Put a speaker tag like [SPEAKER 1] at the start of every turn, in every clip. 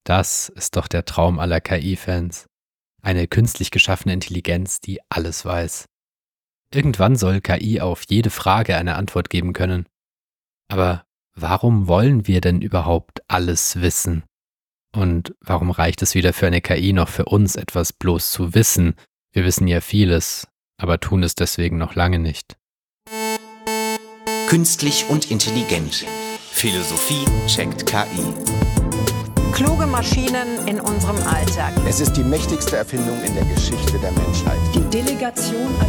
[SPEAKER 1] Das ist doch der Traum aller KI-Fans. Eine künstlich geschaffene Intelligenz, die alles weiß. Irgendwann soll KI auf jede Frage eine Antwort geben können. Aber warum wollen wir denn überhaupt alles wissen? Und warum reicht es weder für eine KI noch für uns, etwas bloß zu wissen? Wir wissen ja vieles, aber tun es deswegen noch lange nicht.
[SPEAKER 2] Künstlich und intelligent. Philosophie checkt KI.
[SPEAKER 3] Kluge Maschinen in unserem Alltag.
[SPEAKER 4] Es ist die mächtigste Erfindung in der Geschichte der Menschheit.
[SPEAKER 5] Die Delegation an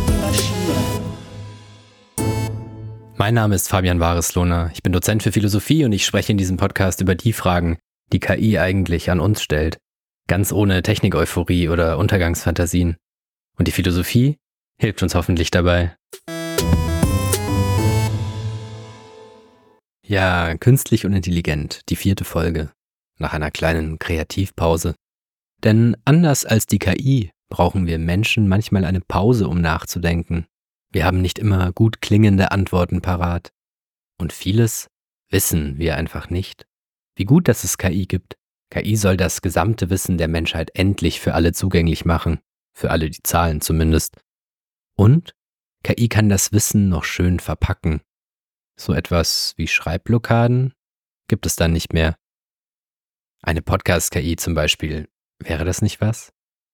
[SPEAKER 5] die Maschine.
[SPEAKER 1] Mein Name ist Fabian Wareslohner. Ich bin Dozent für Philosophie und ich spreche in diesem Podcast über die Fragen, die KI eigentlich an uns stellt. Ganz ohne Technik-Euphorie oder Untergangsfantasien. Und die Philosophie hilft uns hoffentlich dabei. Ja, künstlich und intelligent, die 4. Folge. Nach einer kleinen Kreativpause. Denn anders als die KI brauchen wir Menschen manchmal eine Pause, um nachzudenken. Wir haben nicht immer gut klingende Antworten parat. Und vieles wissen wir einfach nicht. Wie gut, dass es KI gibt. KI soll das gesamte Wissen der Menschheit endlich für alle zugänglich machen. Für alle die Zahlen zumindest. Und KI kann das Wissen noch schön verpacken. So etwas wie Schreibblockaden gibt es dann nicht mehr. Eine Podcast-KI zum Beispiel, wäre das nicht was?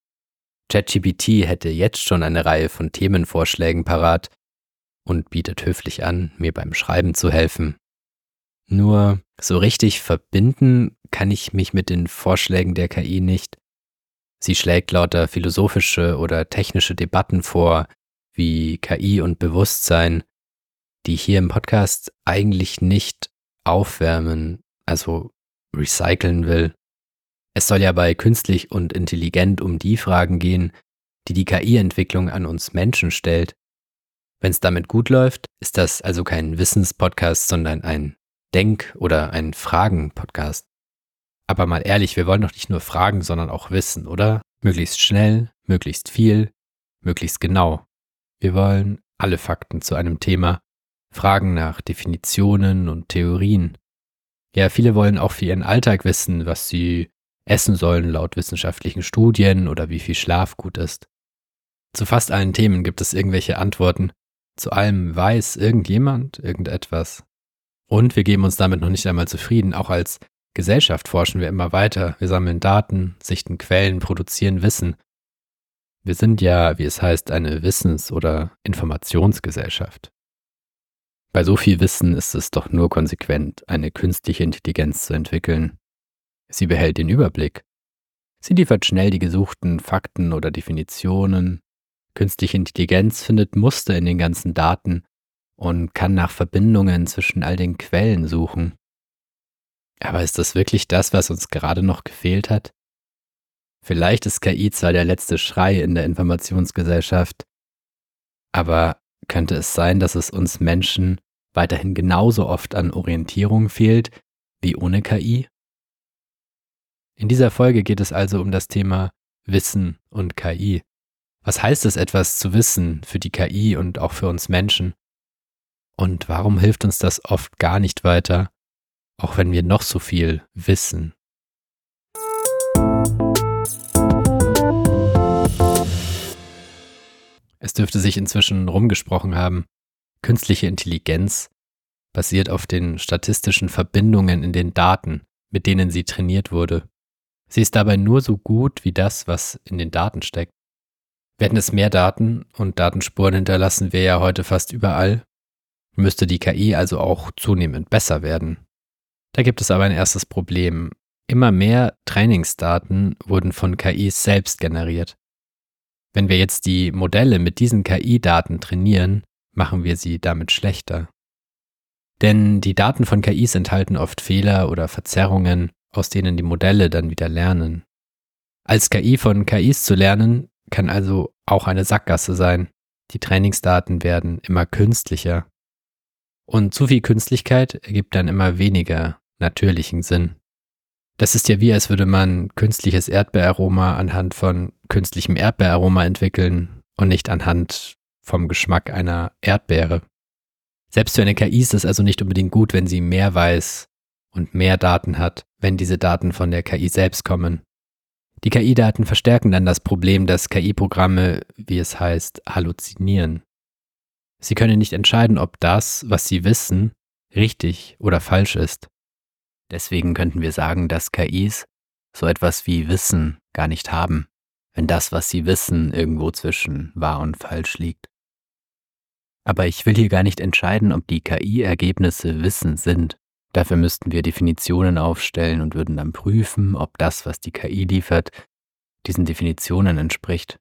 [SPEAKER 1] ChatGPT hätte jetzt schon eine Reihe von Themenvorschlägen parat und bietet höflich an, mir beim Schreiben zu helfen. Nur so richtig verbinden kann ich mich mit den Vorschlägen der KI nicht. Sie schlägt lauter philosophische oder technische Debatten vor, wie KI und Bewusstsein, die hier im Podcast eigentlich nicht aufwärmen, also recyceln will. Es soll ja bei künstlich und intelligent um die Fragen gehen, die die KI-Entwicklung an uns Menschen stellt. Wenn es damit gut läuft, ist das also kein Wissenspodcast, sondern ein Denk- oder ein Fragen-Podcast. Aber mal ehrlich, wir wollen doch nicht nur Fragen, sondern auch Wissen, oder? Möglichst schnell, möglichst viel, möglichst genau. Wir wollen alle Fakten zu einem Thema, Fragen nach Definitionen und Theorien. Ja, viele wollen auch für ihren Alltag wissen, was sie essen sollen laut wissenschaftlichen Studien oder wie viel Schlaf gut ist. Zu fast allen Themen gibt es irgendwelche Antworten. Zu allem weiß irgendjemand irgendetwas. Und wir geben uns damit noch nicht einmal zufrieden. Auch als Gesellschaft forschen wir immer weiter. Wir sammeln Daten, sichten Quellen, produzieren Wissen. Wir sind ja, wie es heißt, eine Wissens- oder Informationsgesellschaft. Bei so viel Wissen ist es doch nur konsequent, eine künstliche Intelligenz zu entwickeln. Sie behält den Überblick. Sie liefert schnell die gesuchten Fakten oder Definitionen. Künstliche Intelligenz findet Muster in den ganzen Daten und kann nach Verbindungen zwischen all den Quellen suchen. Aber ist das wirklich das, was uns gerade noch gefehlt hat? Vielleicht ist KI zwar der letzte Schrei in der Informationsgesellschaft, aber könnte es sein, dass es uns Menschen weiterhin genauso oft an Orientierung fehlt wie ohne KI? In dieser Folge geht es also um das Thema Wissen und KI. Was heißt es, etwas zu wissen für die KI und auch für uns Menschen? Und warum hilft uns das oft gar nicht weiter, auch wenn wir noch so viel wissen? Es dürfte sich inzwischen rumgesprochen haben, künstliche Intelligenz basiert auf den statistischen Verbindungen in den Daten, mit denen sie trainiert wurde. Sie ist dabei nur so gut wie das, was in den Daten steckt. Werden es mehr Daten und Datenspuren hinterlassen wir ja heute fast überall, müsste die KI also auch zunehmend besser werden. Da gibt es aber ein erstes Problem. Immer mehr Trainingsdaten wurden von KIs selbst generiert. Wenn wir jetzt die Modelle mit diesen KI-Daten trainieren, machen wir sie damit schlechter. Denn die Daten von KIs enthalten oft Fehler oder Verzerrungen, aus denen die Modelle dann wieder lernen. Als KI von KIs zu lernen, kann also auch eine Sackgasse sein. Die Trainingsdaten werden immer künstlicher. Und zu viel Künstlichkeit ergibt dann immer weniger natürlichen Sinn. Das ist ja wie, als würde man künstliches Erdbeeraroma anhand von künstlichem Erdbeeraroma entwickeln und nicht anhand vom Geschmack einer Erdbeere. Selbst für eine KI ist es also nicht unbedingt gut, wenn sie mehr weiß und mehr Daten hat, wenn diese Daten von der KI selbst kommen. Die KI-Daten verstärken dann das Problem, dass KI-Programme, wie es heißt, halluzinieren. Sie können nicht entscheiden, ob das, was sie wissen, richtig oder falsch ist. Deswegen könnten wir sagen, dass KIs so etwas wie Wissen gar nicht haben, wenn das, was sie wissen, irgendwo zwischen wahr und falsch liegt. Aber ich will hier gar nicht entscheiden, ob die KI-Ergebnisse Wissen sind. Dafür müssten wir Definitionen aufstellen und würden dann prüfen, ob das, was die KI liefert, diesen Definitionen entspricht.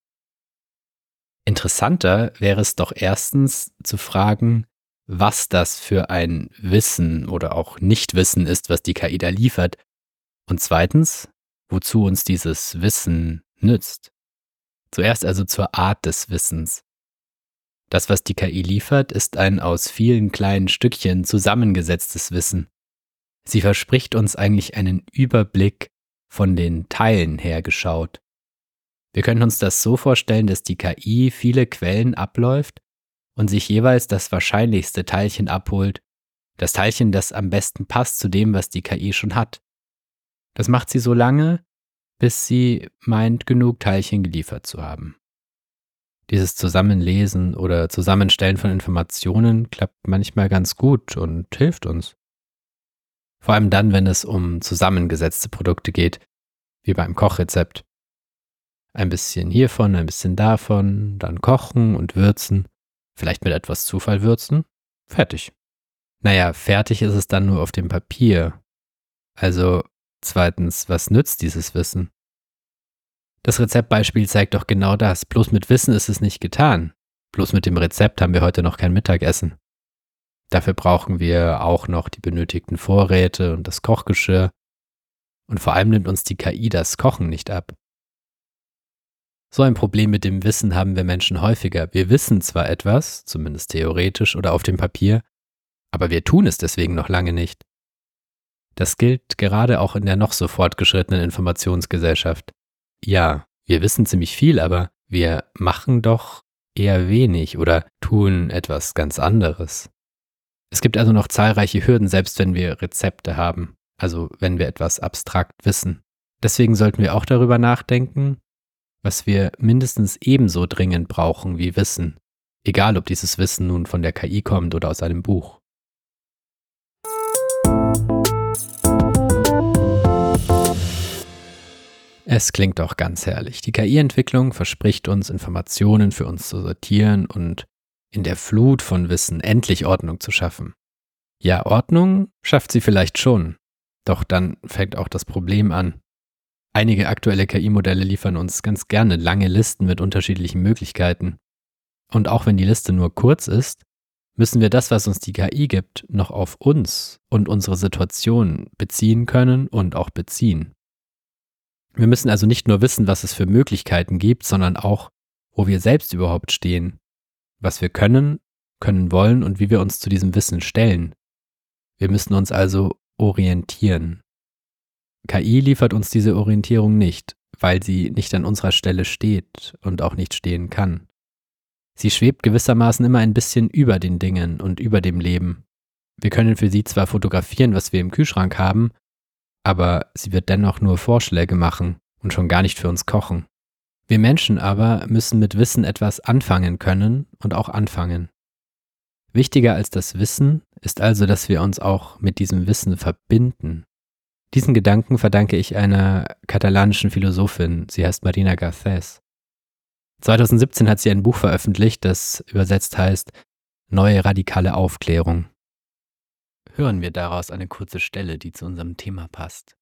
[SPEAKER 1] Interessanter wäre es doch erstens zu fragen, was das für ein Wissen oder auch Nichtwissen ist, was die KI da liefert. Und zweitens, wozu uns dieses Wissen nützt. Zuerst also zur Art des Wissens. Das, was die KI liefert, ist ein aus vielen kleinen Stückchen zusammengesetztes Wissen. Sie verspricht uns eigentlich einen Überblick von den Teilen her geschaut. Wir können uns das so vorstellen, dass die KI viele Quellen abläuft und sich jeweils das wahrscheinlichste Teilchen abholt, das Teilchen, das am besten passt zu dem, was die KI schon hat. Das macht sie so lange, bis sie meint, genug Teilchen geliefert zu haben. Dieses Zusammenlesen oder Zusammenstellen von Informationen klappt manchmal ganz gut und hilft uns. Vor allem dann, wenn es um zusammengesetzte Produkte geht, wie beim Kochrezept. Ein bisschen hiervon, ein bisschen davon, dann kochen und würzen, vielleicht mit etwas Zufall würzen, fertig. Naja, fertig ist es dann nur auf dem Papier. Also zweitens, was nützt dieses Wissen? Das Rezeptbeispiel zeigt doch genau das. Bloß mit Wissen ist es nicht getan. Bloß mit dem Rezept haben wir heute noch kein Mittagessen. Dafür brauchen wir auch noch die benötigten Vorräte und das Kochgeschirr. Und vor allem nimmt uns die KI das Kochen nicht ab. So ein Problem mit dem Wissen haben wir Menschen häufiger. Wir wissen zwar etwas, zumindest theoretisch oder auf dem Papier, aber wir tun es deswegen noch lange nicht. Das gilt gerade auch in der noch so fortgeschrittenen Informationsgesellschaft. Ja, wir wissen ziemlich viel, aber wir machen doch eher wenig oder tun etwas ganz anderes. Es gibt also noch zahlreiche Hürden, selbst wenn wir Rezepte haben, also wenn wir etwas abstrakt wissen. Deswegen sollten wir auch darüber nachdenken, was wir mindestens ebenso dringend brauchen wie Wissen, egal ob dieses Wissen nun von der KI kommt oder aus einem Buch. Es klingt doch ganz herrlich. Die KI-Entwicklung verspricht uns, Informationen für uns zu sortieren und in der Flut von Wissen endlich Ordnung zu schaffen. Ja, Ordnung schafft sie vielleicht schon, doch dann fängt auch das Problem an. Einige aktuelle KI-Modelle liefern uns ganz gerne lange Listen mit unterschiedlichen Möglichkeiten. Und auch wenn die Liste nur kurz ist, müssen wir das, was uns die KI gibt, noch auf uns und unsere Situation beziehen können und auch beziehen. Wir müssen also nicht nur wissen, was es für Möglichkeiten gibt, sondern auch, wo wir selbst überhaupt stehen, was wir können wollen und wie wir uns zu diesem Wissen stellen. Wir müssen uns also orientieren. KI liefert uns diese Orientierung nicht, weil sie nicht an unserer Stelle steht und auch nicht stehen kann. Sie schwebt gewissermaßen immer ein bisschen über den Dingen und über dem Leben. Wir können für sie zwar fotografieren, was wir im Kühlschrank haben, aber sie wird dennoch nur Vorschläge machen und schon gar nicht für uns kochen. Wir Menschen aber müssen mit Wissen etwas anfangen können und auch anfangen. Wichtiger als das Wissen ist also, dass wir uns auch mit diesem Wissen verbinden. Diesen Gedanken verdanke ich einer katalanischen Philosophin, sie heißt Marina Garcés. 2017 hat sie ein Buch veröffentlicht, das übersetzt heißt Neue radikale Aufklärung. Hören wir daraus eine kurze Stelle, die zu unserem Thema passt.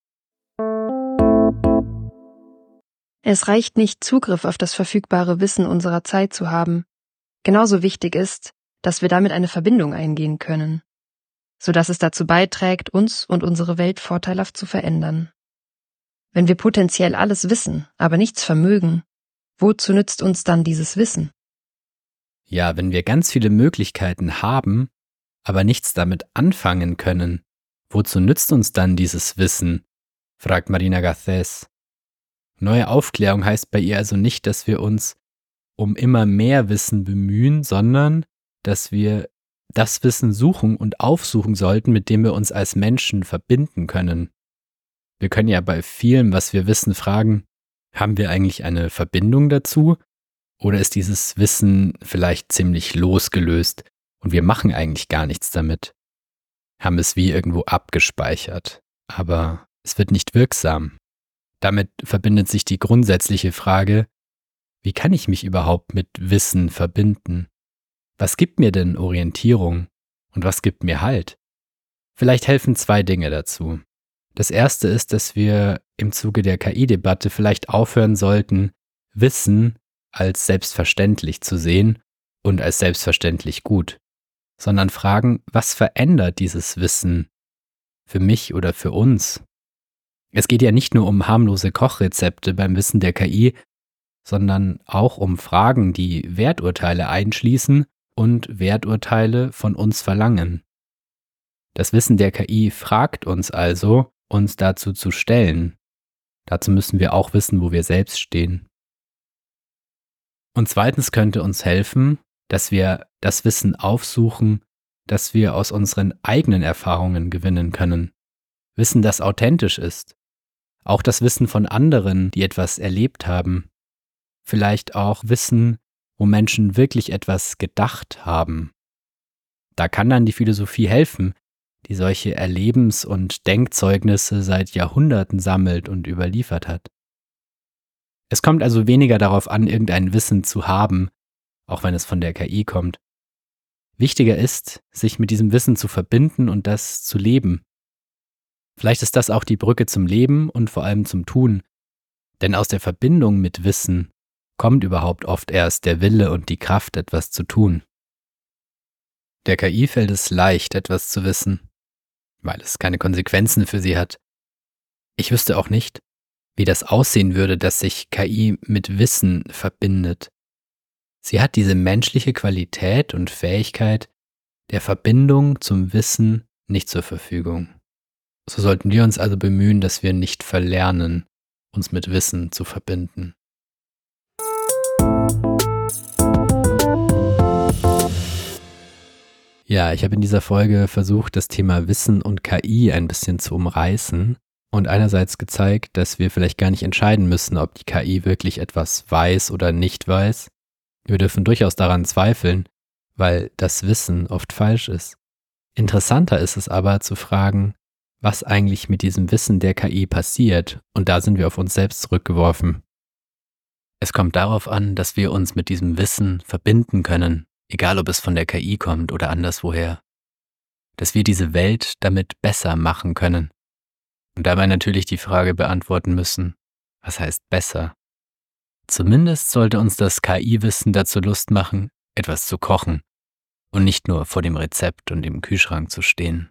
[SPEAKER 5] Es reicht nicht, Zugriff auf das verfügbare Wissen unserer Zeit zu haben. Genauso wichtig ist, dass wir damit eine Verbindung eingehen können, sodass es dazu beiträgt, uns und unsere Welt vorteilhaft zu verändern. Wenn wir potenziell alles wissen, aber nichts vermögen, wozu nützt uns dann dieses Wissen?
[SPEAKER 1] Ja, wenn wir ganz viele Möglichkeiten haben, aber nichts damit anfangen können, wozu nützt uns dann dieses Wissen? Fragt Marina Garcés. Neue Aufklärung heißt bei ihr also nicht, dass wir uns um immer mehr Wissen bemühen, sondern dass wir das Wissen suchen und aufsuchen sollten, mit dem wir uns als Menschen verbinden können. Wir können ja bei vielem, was wir wissen, fragen, haben wir eigentlich eine Verbindung dazu? Oder ist dieses Wissen vielleicht ziemlich losgelöst und wir machen eigentlich gar nichts damit? Haben es wie irgendwo abgespeichert, aber es wird nicht wirksam. Damit verbindet sich die grundsätzliche Frage, wie kann ich mich überhaupt mit Wissen verbinden? Was gibt mir denn Orientierung und was gibt mir Halt? Vielleicht helfen 2 Dinge dazu. Das erste ist, dass wir im Zuge der KI-Debatte vielleicht aufhören sollten, Wissen als selbstverständlich zu sehen und als selbstverständlich gut, sondern fragen, was verändert dieses Wissen für mich oder für uns? Es geht ja nicht nur um harmlose Kochrezepte beim Wissen der KI, sondern auch um Fragen, die Werturteile einschließen und Werturteile von uns verlangen. Das Wissen der KI fragt uns also, uns dazu zu stellen. Dazu müssen wir auch wissen, wo wir selbst stehen. Und zweitens könnte uns helfen, dass wir das Wissen aufsuchen, das wir aus unseren eigenen Erfahrungen gewinnen können. Wissen, das authentisch ist. Auch das Wissen von anderen, die etwas erlebt haben. Vielleicht auch Wissen, wo Menschen wirklich etwas gedacht haben. Da kann dann die Philosophie helfen, die solche Erlebens- und Denkzeugnisse seit Jahrhunderten sammelt und überliefert hat. Es kommt also weniger darauf an, irgendein Wissen zu haben, auch wenn es von der KI kommt. Wichtiger ist, sich mit diesem Wissen zu verbinden und das zu leben. Vielleicht ist das auch die Brücke zum Leben und vor allem zum Tun, denn aus der Verbindung mit Wissen kommt überhaupt oft erst der Wille und die Kraft, etwas zu tun. Der KI fällt es leicht, etwas zu wissen, weil es keine Konsequenzen für sie hat. Ich wüsste auch nicht, wie das aussehen würde, dass sich KI mit Wissen verbindet. Sie hat diese menschliche Qualität und Fähigkeit der Verbindung zum Wissen nicht zur Verfügung. So sollten wir uns also bemühen, dass wir nicht verlernen, uns mit Wissen zu verbinden. Ja, ich habe in dieser Folge versucht, das Thema Wissen und KI ein bisschen zu umreißen und einerseits gezeigt, dass wir vielleicht gar nicht entscheiden müssen, ob die KI wirklich etwas weiß oder nicht weiß. Wir dürfen durchaus daran zweifeln, weil das Wissen oft falsch ist. Interessanter ist es aber zu fragen, was eigentlich mit diesem Wissen der KI passiert, und da sind wir auf uns selbst zurückgeworfen. Es kommt darauf an, dass wir uns mit diesem Wissen verbinden können, egal ob es von der KI kommt oder anderswoher. Dass wir diese Welt damit besser machen können. Und dabei natürlich die Frage beantworten müssen, was heißt besser? Zumindest sollte uns das KI-Wissen dazu Lust machen, etwas zu kochen und nicht nur vor dem Rezept und im Kühlschrank zu stehen.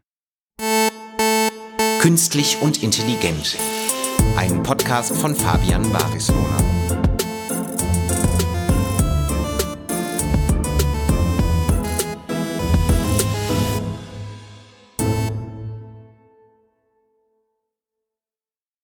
[SPEAKER 2] Künstlich und intelligent. Ein Podcast von Fabian Barislohner.